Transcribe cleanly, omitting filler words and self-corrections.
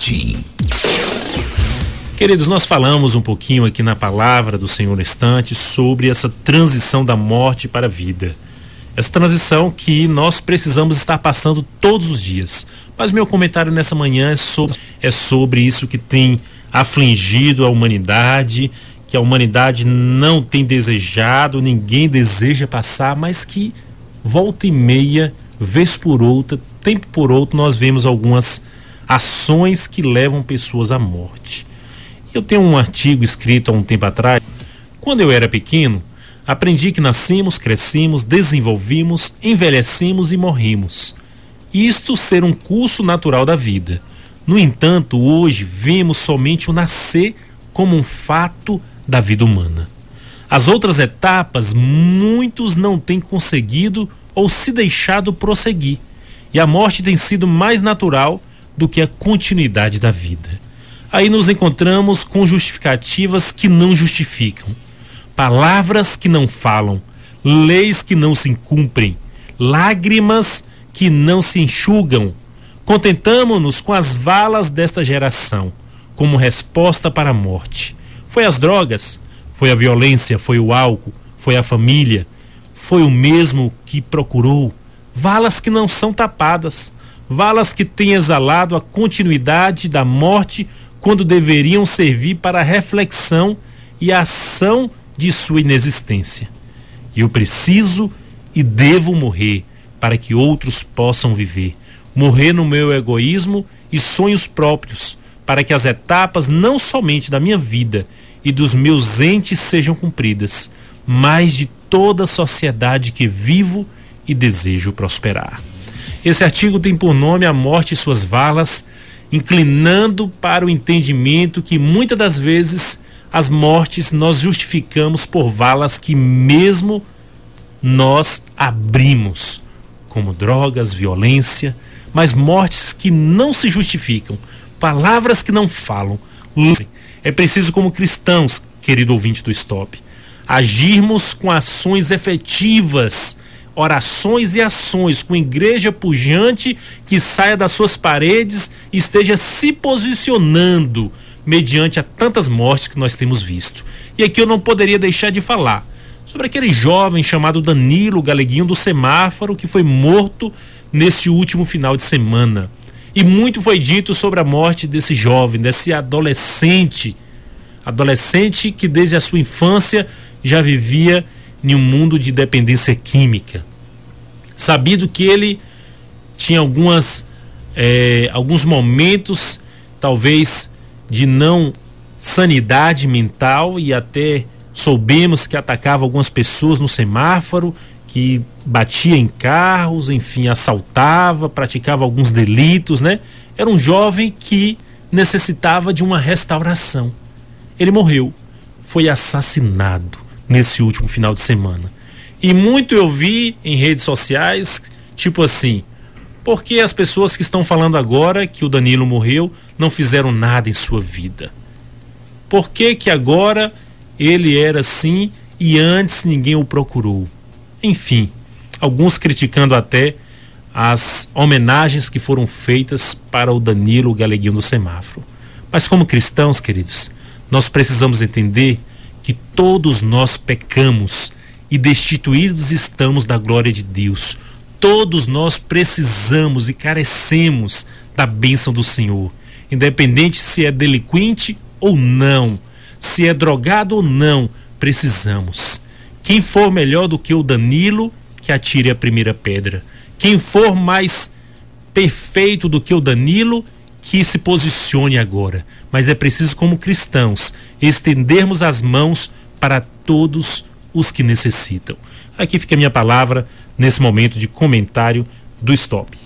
Martim. Queridos, nós falamos um pouquinho aqui na palavra do Senhor Estante sobre essa transição da morte para a vida. Essa transição que nós precisamos estar passando todos os dias. Mas meu comentário nessa manhã é sobre isso que tem afligido a humanidade, que a humanidade não tem desejado, ninguém deseja passar, mas que volta e meia, vez por outra, tempo por outro, nós vemos algumas ações que levam pessoas à morte. Eu tenho um artigo escrito há um tempo atrás. Quando eu era pequeno, aprendi que nascemos, crescemos, desenvolvimos, envelhecemos e morrimos. Isto ser um curso natural da vida. No entanto, hoje vemos somente o nascer como um fato da vida humana. As outras etapas, muitos não têm conseguido ou se deixado prosseguir. E a morte tem sido mais natural do que a continuidade da vida. Aí nos encontramos com justificativas que não justificam, palavras que não falam, leis que não se cumprem, lágrimas que não se enxugam. Contentamo-nos com as valas desta geração, como resposta para a morte. Foi as drogas, foi a violência, foi o álcool, foi a família, foi o mesmo que procurou. Valas que não são tapadas, valas que têm exalado a continuidade da morte quando deveriam servir para a reflexão e a ação de sua inexistência. Eu preciso e devo morrer para que outros possam viver. Morrer no meu egoísmo e sonhos próprios, para que as etapas não somente da minha vida e dos meus entes sejam cumpridas, mas de toda a sociedade que vivo e desejo prosperar. Esse artigo tem por nome A Morte e Suas Valas, inclinando para o entendimento que muitas das vezes as mortes nós justificamos por valas que mesmo nós abrimos, como drogas, violência, mas mortes que não se justificam, palavras que não falam. É preciso, como cristãos, querido ouvinte do Stop, agirmos com ações efetivas, orações e ações, com igreja pujante que saia das suas paredes e esteja se posicionando mediante a tantas mortes que nós temos visto. E aqui eu não poderia deixar de falar sobre aquele jovem chamado Danilo, Galeguinho do Semáforo, que foi morto nesse último final de semana. E muito foi dito sobre a morte desse jovem, desse adolescente que desde a sua infância já vivia em um mundo de dependência química. Sabido que ele tinha alguns momentos, talvez, de não sanidade mental, e até soubemos que atacava algumas pessoas no semáforo, que batia em carros, enfim, assaltava, praticava alguns delitos, né? Era um jovem que necessitava de uma restauração. Ele morreu, foi assassinado nesse último final de semana. E muito eu vi em redes sociais, tipo assim, por que as pessoas que estão falando agora que o Danilo morreu não fizeram nada em sua vida? Por que que agora ele era assim e antes ninguém o procurou? Enfim, alguns criticando até as homenagens que foram feitas para o Danilo Galeguinho do Semáforo. Mas como cristãos, queridos, nós precisamos entender que todos nós pecamos e destituídos estamos da glória de Deus. Todos nós precisamos e carecemos da bênção do Senhor, independente se é delinquente ou não, se é drogado ou não, precisamos. Quem for melhor do que o Danilo, que atire a primeira pedra. Quem for mais perfeito do que o Danilo, que se posicione agora. Mas é preciso, como cristãos, estendermos as mãos para todos os que necessitam. Aqui fica a minha palavra nesse momento de comentário do Stop.